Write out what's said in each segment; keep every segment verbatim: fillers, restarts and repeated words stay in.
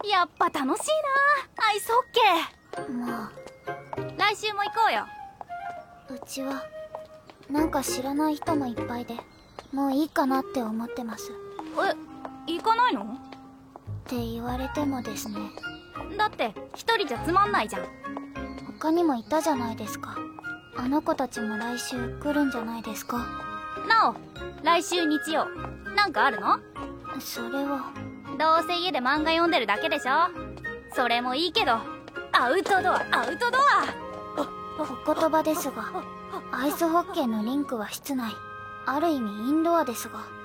やっぱ楽しいなアイスホッケー。 まあ来週も行こうよ。 うちはなんか知らない人もいっぱいでもういいかなって思ってます。 え、行かないの？ って言われてもですね。 だって一人じゃつまんないじゃん。 他にもいたじゃないですか。あの子たちも来週来るんじゃないですか。 なお、来週日曜なんかあるの？ それはどうせ家で漫画読んでるだけでしょ。それもいいけどアウトドアアウトドア。 お言葉ですが、アイスホッケーのリンクは室内、ある意味インドアですが。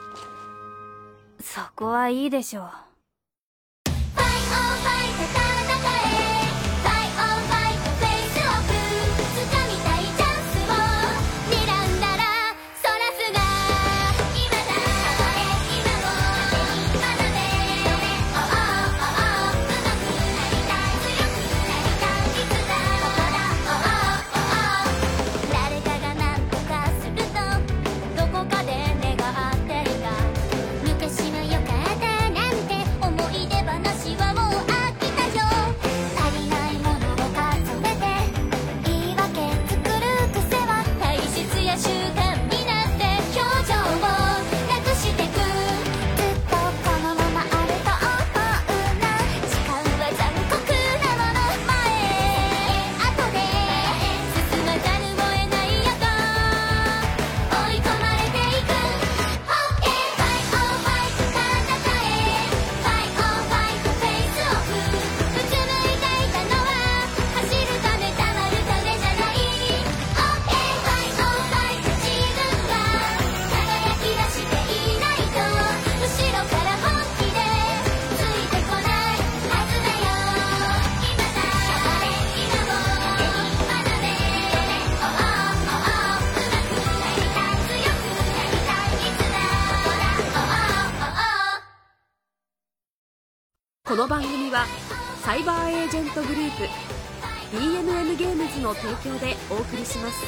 そこはいいでしょう。 この番組はサイバーエージェントグループ ディーエヌエヌ ゲームズの提供でお送りします。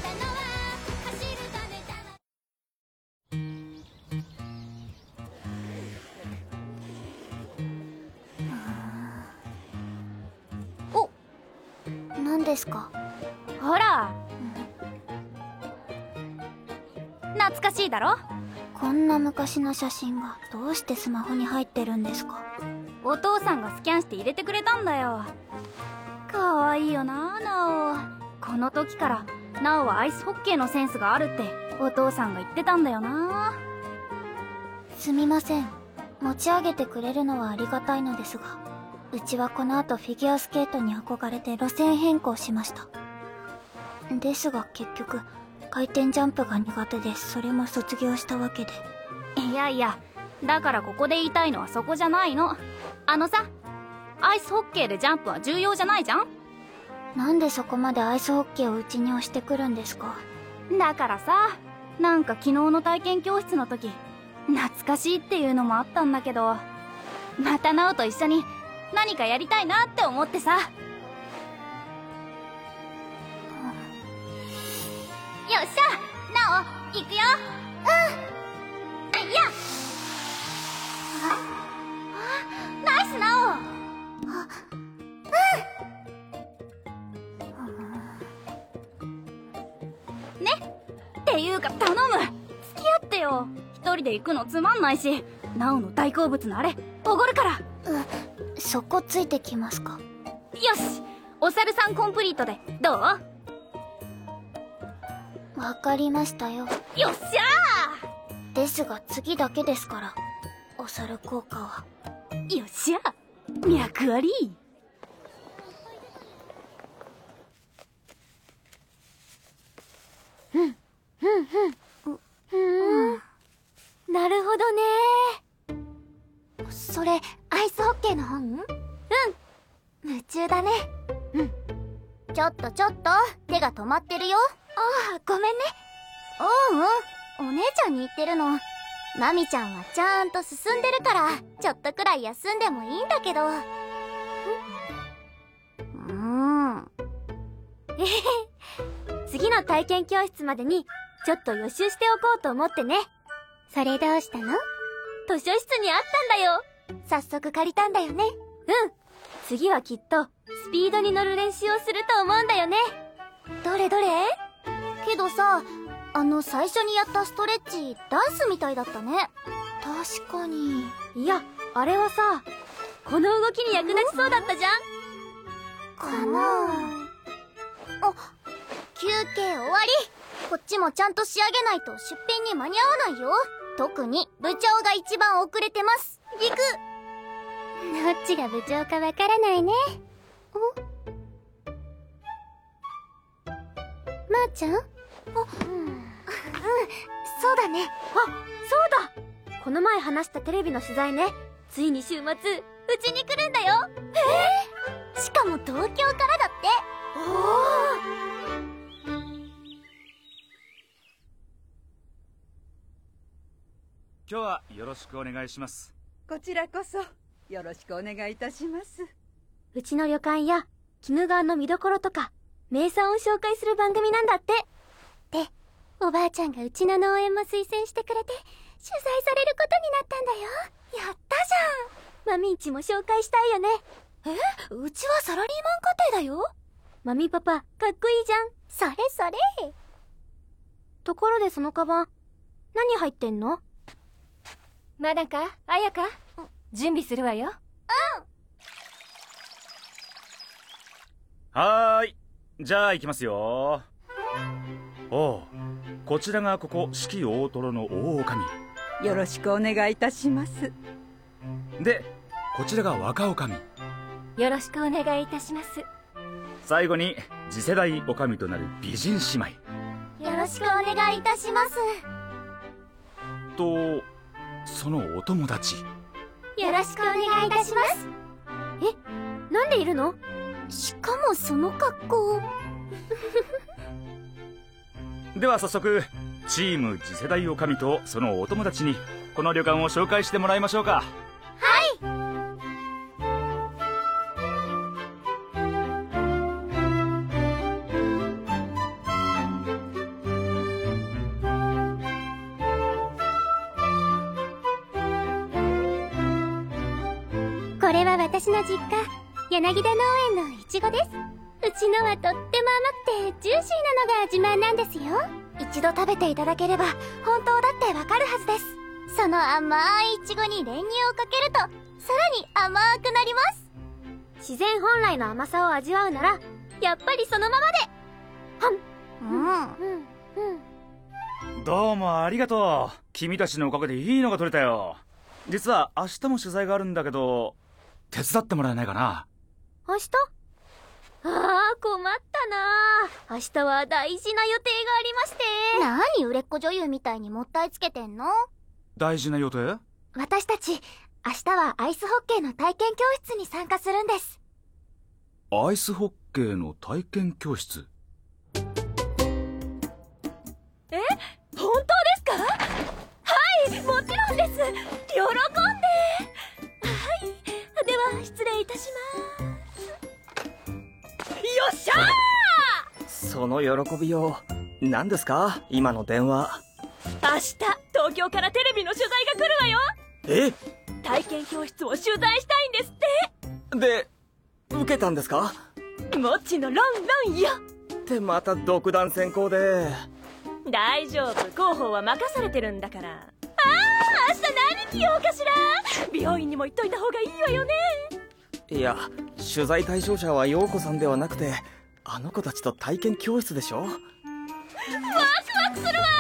お、何ですか？ ほら、懐かしいだろ。 こんな昔の写真がどうしてスマホに入ってるんですか？ お父さんがスキャンして入れてくれたんだよ。かわいいよなナオ。この時からナオはアイスホッケーのセンスがあるってお父さんが言ってたんだよな。 すみません、持ち上げてくれるのはありがたいのですが、うちはこの後フィギュアスケートに憧れて路線変更しました。ですが結局回転ジャンプが苦手でそれも卒業したわけで。 いやいや、だからここで言いたいのはそこじゃないの。あのさ、アイスホッケーでジャンプは重要じゃないじゃん。 なんでそこまでアイスホッケーをうちに押してくるんですか？ だからさ、なんか昨日の体験教室の時懐かしいっていうのもあったんだけど、またナオと一緒に何かやりたいなって思ってさ。よっしゃ、ナオ行くよ。うん。いや、ナイスナオ。あ、うん。ねっていうか頼む、付き合ってよ。一人で行くのつまんないし、ナオの大好物のあれおごるから。 う、そこついてきますか？ よし、お猿さんコンプリートでどう？ わかりましたよ。 よっしゃー。ですが次だけですから、お猿効果は。 よっしゃ、脈あり。 うん、うん、うん。うん。なるほどねー。それ、アイスホッケーの本？うん。夢中だね。うん。ちょっとちょっと、手が止まってるよ。ああ、ごめんね。ううん、お姉ちゃんに言ってるの。マミちゃんはちゃんと進んでるから、ちょっとくらい休んでもいいんだけど。うーん。えへへ。次の体験教室までに、ちょっと予習しておこうと思ってね。それどうしたの？図書室にあったんだよ。 早速借りたんだよね。 うん。次はきっとスピードに乗る練習をすると思うんだよね。 どれどれ？けどさ、あの最初にやったストレッチダンスみたいだったね。確かに。 いや、あれはさ、この動きに役立ちそうだったじゃん。 かなあ。休憩終わり。こっちもちゃんと仕上げないと出品に間に合わないよ。特に部長が一番遅れてます。ギク。どっちが部長かわからないね。お？まーちゃん？あ、うん、うん、そうだね。 あ、そうだ。この前話したテレビの取材ね。ついに週末、うちに来るんだよ。 えー、しかも東京からだって。おー。 今日はよろしくお願いします。 こちらこそよろしくお願いいたします。 うちの旅館や鬼怒川の見どころとか名産を紹介する番組なんだって。 で、おばあちゃんがうちの農園も推薦してくれて取材されることになったんだよ。やったじゃん。 マミんちも紹介したいよね。 え、うちはサラリーマン家庭だよ。 マミパパかっこいいじゃん。 それそれ。 ところでそのカバン何入ってんの？ まだか、あやか、準備するわよ。 うん。はーい。じゃあ行きますよ。おう、こちらがここ四季大トロの大女将。 よろしくお願いいたします。 で、こちらが若女将。 よろしくお願いいたします。 最後に次世代女将となる美人姉妹。 よろしくお願いいたします。 と、そのお友達。 よろしくお願いいたします。 え、なんでいるの？ しかもその格好。 では早速、チーム次世代女将とそのお友達にこの旅館を紹介してもらいましょうか。 はい。これは私の実家、柳田農園のイチゴです。うちのはとっても甘くてジューシーなのが自慢なんですよ。一度食べていただければ本当だってわかるはずです。その甘いイチゴに練乳をかけるとさらに甘くなります。 自然本来の甘さを味わうならやっぱりそのままで。はん。 うんうんうん。どうもありがとう。君たちのおかげでいいのが取れたよ。実は明日も取材があるんだけど、手伝ってもらえないかな？ 明日？ああ、困ったな。明日は大事な予定がありまして。 何売れっ子女優みたいにもったいつけてんの？ 大事な予定？ 私たち明日はアイスホッケーの体験教室に参加するんです。 アイスホッケーの体験教室？ え、本当ですか？はい、もちろんです。喜んで。はい、では失礼いたします。よっしゃー！ その喜びよう、何ですか今の電話。 明日東京からテレビの取材が来るわよ。 え？ 体験教室を取材したいんですって。 で、受けたんですか？ もちのロンロンよ。 ってまた独断専行で。 大丈夫、広報は任されてるんだから。ああ、明日何着ようかしら。美容院にも行っといた方がいいわよね。 いや、取材対象者は陽子さんではなくてあの子たちと体験教室でしょ。ワクワクするわ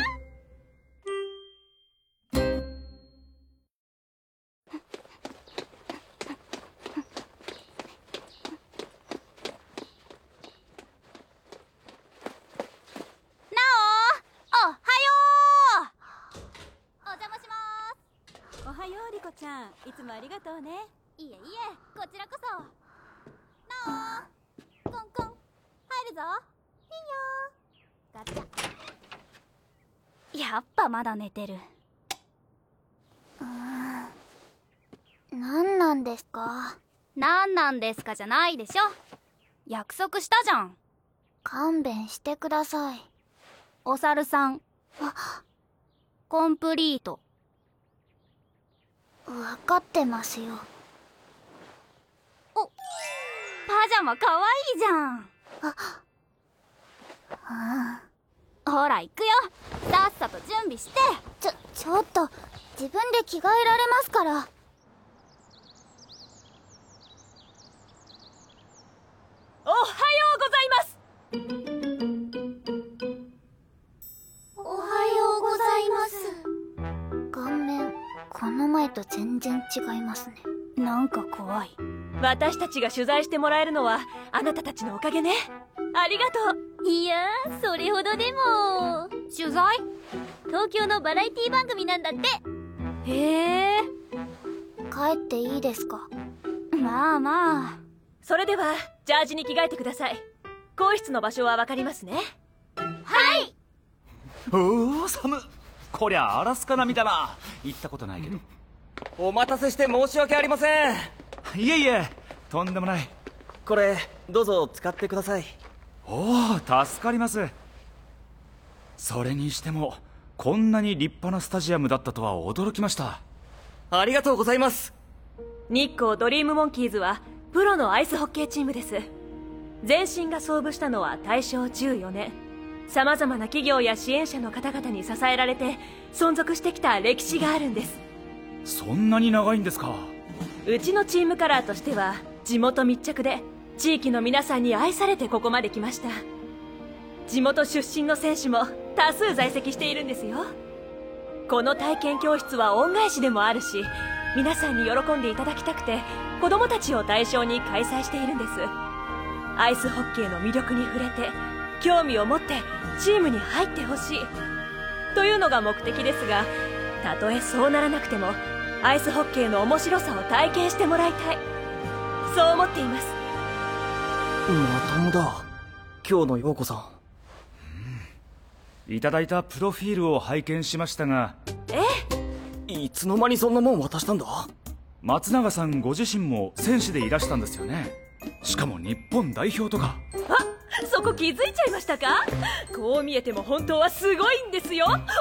ちゃん、いつもありがとうね。 いえいえ、こちらこそ。なお、コンコン、入るぞ。いいよ。ガチャ。やっぱまだ寝てる。 うーん、何なんですか？ 何なんですかじゃないでしょ。約束したじゃん。 勘弁してください。 お猿さん。 あ、 コンプリート。 わ分かってますよ。 お、パジャマかわいいじゃん。 あほら行くよ。さっさと準備して。 ちょちょっと自分で着替えられますから。 おはようございます。 おはようございます。顔面この前と全然違いますね。 なんか怖い。 私たちが取材してもらえるのはあなたたちのおかげね。ありがとう。 いやー、それほどでも。 取材？ 東京のバラエティ番組なんだって。 へえ。 帰っていいですか？ まあまあ。 それではジャージに着替えてください。更衣室の場所はわかりますね。 はい。 おお、寒っ。こりゃアラスカ並みだな。行ったことないけど。 お待たせして申し訳ありません。 いえいえ、とんでもない。 これどうぞ使ってください。 おお、助かります。それにしてもこんなに立派なスタジアムだったとは驚きました。 ありがとうございます。 日光ドリームモンキーズはプロのアイスホッケーチームです。前身が創部したのは大正じゅうよねん。様々な企業や支援者の方々に支えられて存続してきた歴史があるんです。 そんなに長いんですか？ うちのチームカラーとしては地元密着で地域の皆さんに愛されてここまで来ました。地元出身の選手も多数在籍しているんですよ。この体験教室は恩返しでもあるし、皆さんに喜んでいただきたくて子供たちを対象に開催しているんです。アイスホッケーの魅力に触れて興味を持ってチームに入ってほしいというのが目的ですが、たとえそうならなくてもアイスホッケーの面白さを体験してもらいたい、そう思っています。 まともだ、今日の陽子さん。 いただいたプロフィールを拝見しましたが。 ええ、いつの間にそんなもん渡したんだ？ 松永さんご自身も選手でいらしたんですよね。しかも日本代表とか。 あ、そこ気づいちゃいましたか？こう見えても本当はすごいんですよ。おほほ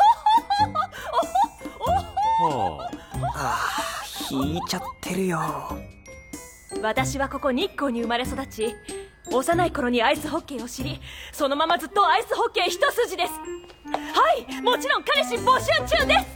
ほほほほ。 はああ、引いちゃってるよ。 私はここ日光に生まれ育ち、幼い頃にアイスホッケーを知り、そのままずっとアイスホッケー一筋です。はい、もちろん彼氏募集中です。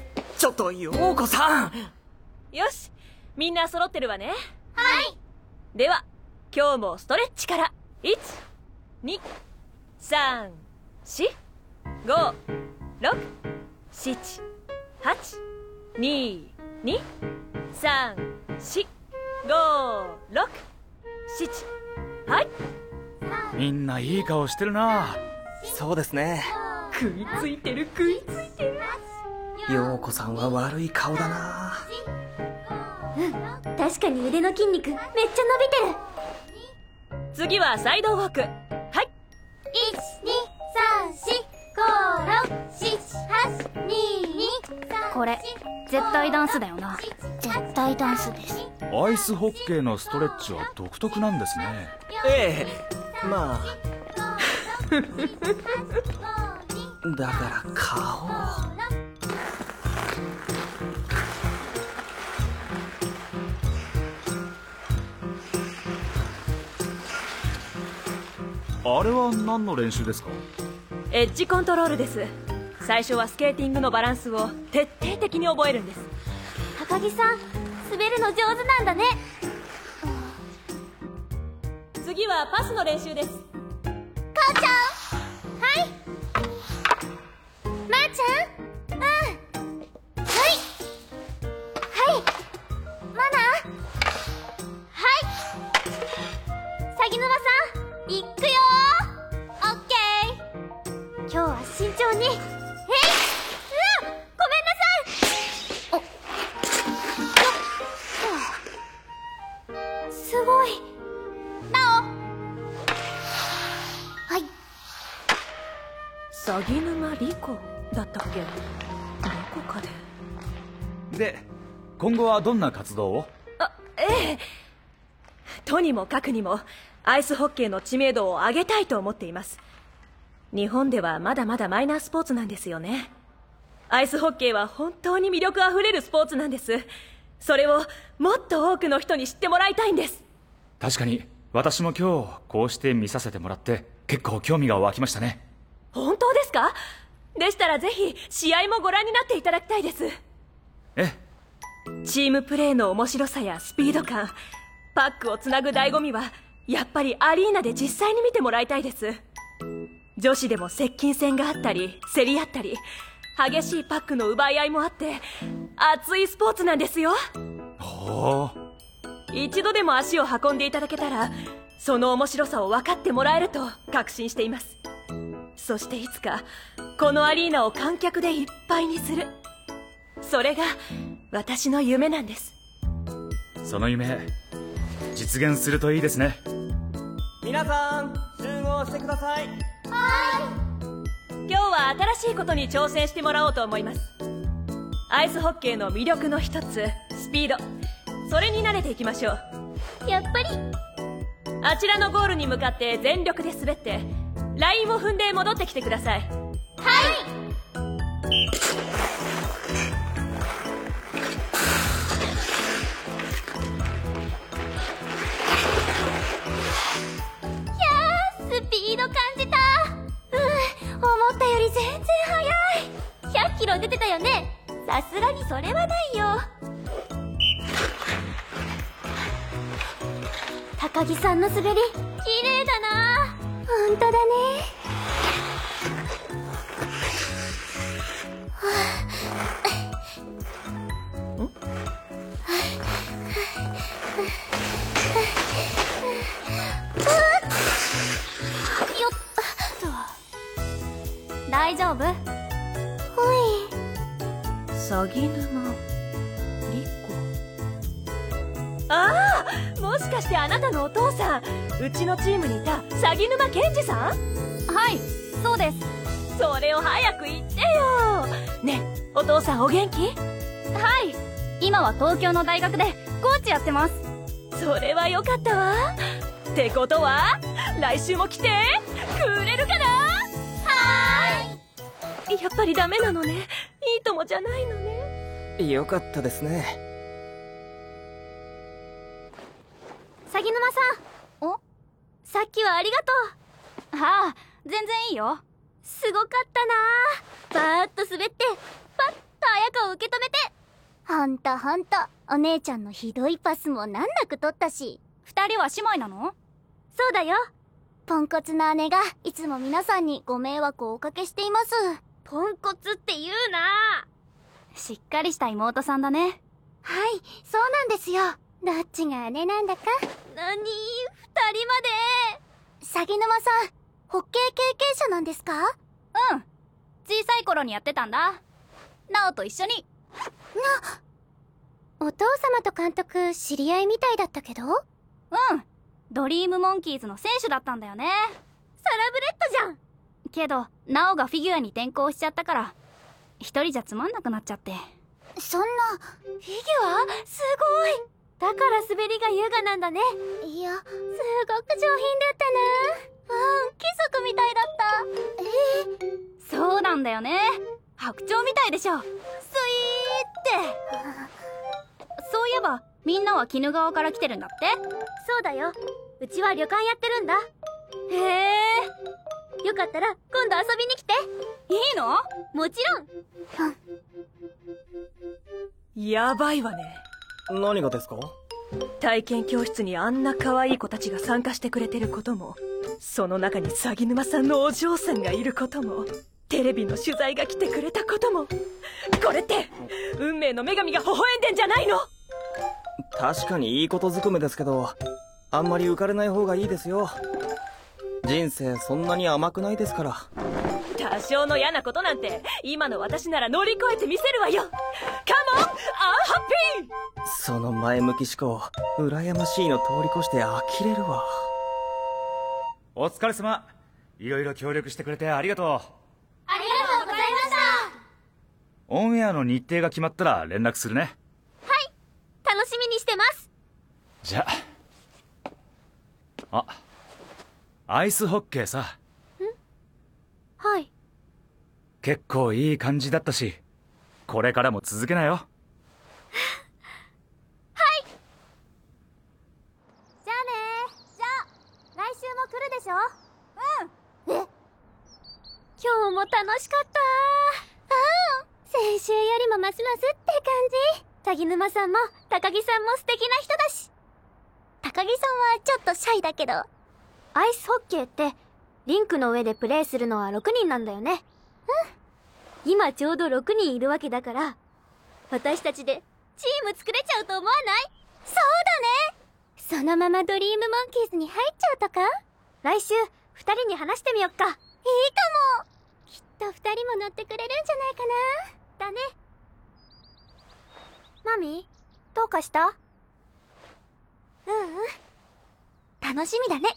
ちょっと陽子さん。 よし、みんな揃ってるわね。 はい。 では今日もストレッチから。いち、に、さん、し、ご、ろく、しち、はち、に、に、さん、し、ご、ろく、しち。はい。 みんないい顔してるな。 そうですね。 食いついてる食いついてる。 陽子さんは悪い顔だな。 うん、確かに腕の筋肉めっちゃ伸びてる。 次はサイドウォーク。はい。 いち、に、さん、し、ご、ろく、しち、はち、に、に、さん。 これ絶対ダンスだよな。 絶対ダンスです。 アイスホッケーのストレッチは独特なんですね。 ええ、まあだから顔。 あれは何の練習ですか？ エッジコントロールです。最初はスケーティングのバランスを徹底的に覚えるんです。 高木さん、滑るの上手なんだね。 次はパスの練習です。 母ちゃん。はい。まーちゃん。うん。はい。はい。マナ。はい。鷺沼さん、行くよー。オッケー。今日は慎重に。えい。うわ、ごめんなさい。お。すごい。なお。はい。 鷺沼莉子だったっけ？どこかで。 で、今後はどんな活動を？ あ、ええ。とにもかくにもアイスホッケーの知名度を上げたいと思っています。日本ではまだまだマイナースポーツなんですよね。アイスホッケーは本当に魅力あふれるスポーツなんです。 それをもっと多くの人に知ってもらいたいんです。 確かに私も今日こうして見させてもらって結構興味が湧きましたね。 本当ですか？でしたらぜひ試合もご覧になっていただきたいです。 えチームプレーの面白さやスピード感、パックをつなぐ醍醐味はやっぱりアリーナで実際に見てもらいたいです。女子でも接近戦があったり競り合ったり激しいパックの奪い合いもあって熱いスポーツなんですよ。 ほう一度でも足を運んでいただけたらその面白さを分かってもらえると確信しています。そしていつかこのアリーナを観客でいっぱいにする、それが私の夢なんです。 その夢実現するといいですね。 皆さん集合してください。 今日は新しいことに挑戦してもらおうと思います。アイスホッケーの魅力の一つ、スピード、それに慣れていきましょう。 やっぱりあちらのゴールに向かって全力で滑ってラインを踏んで戻ってきてください。 スピード感じた。うん、思ったより全然速い。ひゃっキロ出てたよね。さすがにそれはないよ。高木さんの滑り綺麗だな。ほんとだね。 大丈夫？ ほい。 鷺沼リコ。ああ、もしかしてあなたのお父さん、うちのチームにいた鷺沼健二さん？ はい、そうです。 それを早く言ってよ。ねえ、お父さんお元気？ はい、今は東京の大学でコーチやってます。 それはよかったわ。ってことは来週も来てくれるかな？やっぱりダメなのね。いい友じゃないのね。 よかったですね。 鷺沼さん。 お？ さっきはありがとう。はあ、全然いいよ。 すごかったな。バーッと滑ってパッと綾香を受け止めて。ほんとほんと、お姉ちゃんのひどいパスも難なく取ったし。 二人は姉妹なの？ そうだよ。ポンコツな姉がいつも皆さんにご迷惑をおかけしています。ポンコツって言うな。 しっかりした妹さんだね。 はい、そうなんですよ。どっちが姉なんだか。なに、二人まで。鷺沼さん、ホッケー経験者なんですか？ うん、小さい頃にやってたんだ。ナオと一緒に。 な、お父様と監督知り合いみたいだったけど。うん、 ドリームモンキーズの選手だったんだよね。 サラブレッドじゃん。 けどナオがフィギュアに転向しちゃったから一人じゃつまんなくなっちゃって。 そんな、フィギュア？すごい。だから滑りが優雅なんだね。いや、すごく上品だったな。うん、貴族みたいだった。えー、そうなんだよね。白鳥みたいでしょ。スイーってそういえばみんなは鬼怒川から来てるんだって。 そうだよ、うちは旅館やってるんだ。 へえ、 よかったら今度遊びに来て。 いいの？ もちろん。 やばいわね。 何がですか？ 体験教室にあんな可愛い子たちが参加してくれてることも、その中に鷺沼さんのお嬢さんがいることも、テレビの取材が来てくれたことも、これって運命の女神が微笑んでんじゃないの？ 確かにいいことずくめですけど、あんまり浮かれない方がいいですよ。人生そんなに甘くないですから。 多少の嫌なことなんて今の私なら乗り越えてみせるわよ。カモン、アンハッピー。 その前向き思考、羨ましいの通り越して呆れるわ。 お疲れ様。いろいろ協力してくれてありがとう。 ありがとうございました。 オンエアの日程が決まったら連絡するね。 はい、楽しみにしてます。 じゃあ、あ、アイスホッケーさ。ん？ はい。 結構いい感じだったし、これからも続けなよ。 も楽しかった。ああ、先週よりもますますって感じ。鷺沼さんも高木さんも素敵な人だし。高木さんはちょっとシャイだけど。アイスホッケーってリンクの上でプレイするのはろくにんなんだよね。うん。今ちょうどろくにんいるわけだから、私たちでチーム作れちゃうと思わない？そうだね。そのままドリームモンキーズに入っちゃうとか？来週ふたりに話してみよっか。いいかも。きっとふたりも乗ってくれるんじゃないかな。だね。マミ、どうかした？ううん。楽しみだね。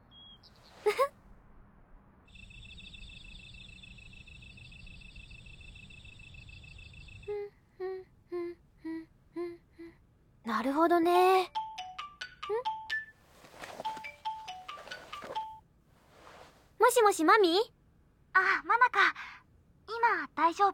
なるほどね。ん？もしもしマミ？あ、マナか。今大丈夫？うん。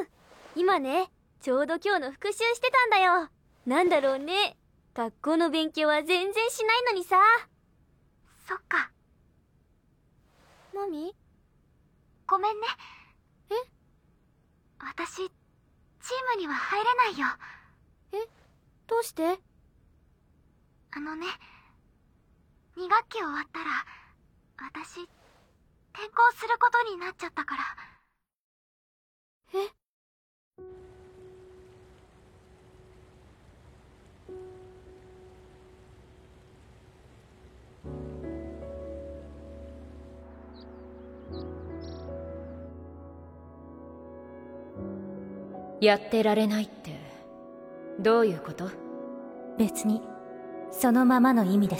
今ね、ちょうど今日の復習してたんだよ。なんだろうね。学校の勉強は全然しないのにさ。そっか。マミ？ごめんね。え？私、チームには入れないよ。え？どうして？あのね、に学期終わったら、私、転校することになっちゃったから。え？ やってられないってどういうこと？ 別にそのままの意味です。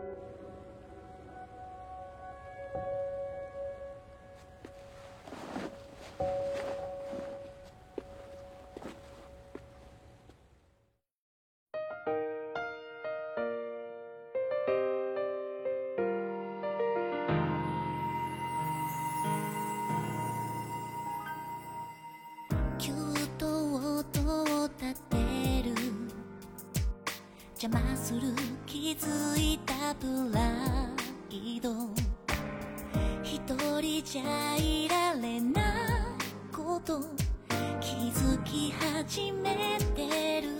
邪魔する気づいたプライド、一人じゃいられないこと気づき始めてる。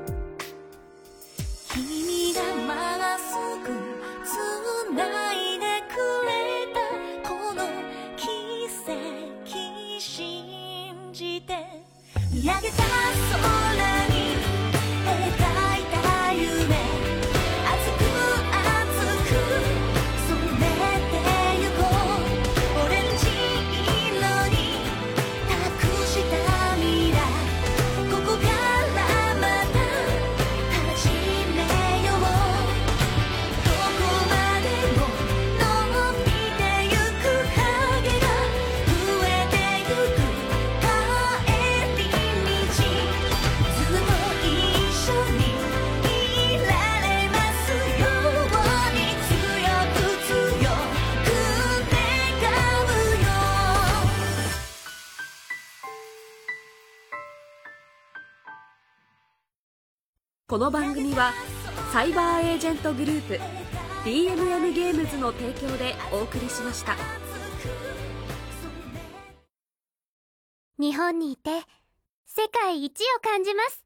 君がまっすぐつないでくれたこの奇跡信じて見上げた空にこの番組はサイバーエージェントグループ ディーエムエム ゲームズの提供でお送りしました。 日本にいて世界一を感じます。